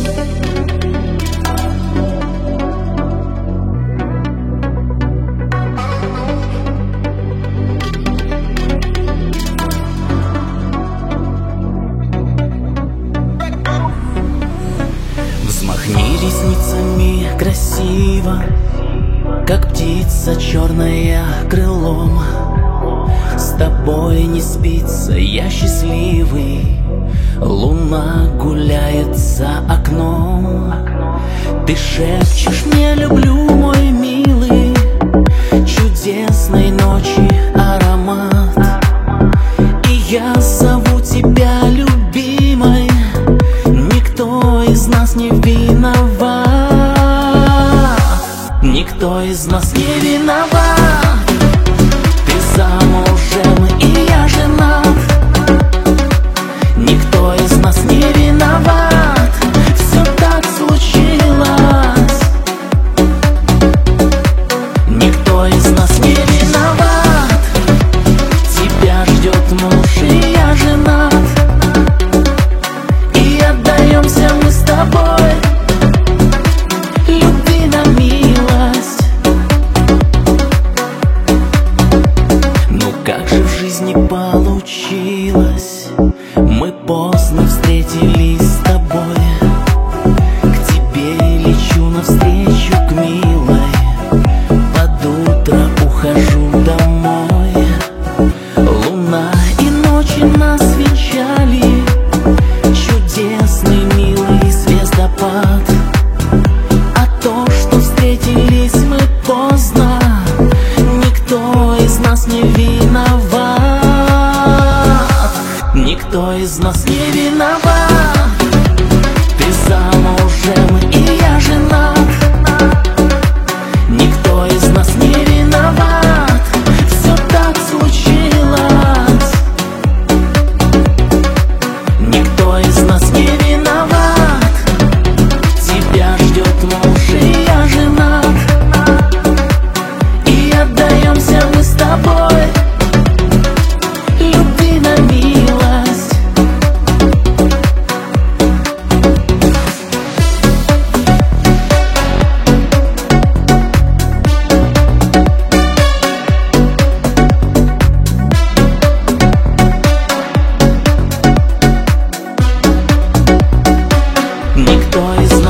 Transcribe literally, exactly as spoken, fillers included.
Взмахни ресницами красиво, как птица черная крылом. С тобой не спится, я счастливый. Луна гуляет за окном. Ты шепчешь мне: люблю, мой милый. Чудесной ночи аромат. И я зову тебя любимой. Никто из нас не виноват. Никто из нас не виноват. Ты замужем, и я женат. Никто из нас не виноват. Все так случилось. Никто из нас не виноват. Тебя ждет муж, и я женат. И отдаемся мы с тобой любви на милость. Ну как же в жизни получилось? Мы поздно встретились с тобой. К тебе лечу навстречу, к милой. Под утро ухожу домой. Луна и ночи нас венчали. Чудесный, милый звездопад. А то, что встретились мы поздно, никто из нас не виноват. Никто из нас не виноват. Ты замужем, и я женат. Никто из нас не виноват. Все так случилось. Никто из нас не виноват. Тебя ждет муж, и я женат. И отдаемся мы с тобой любви на милость. Никто из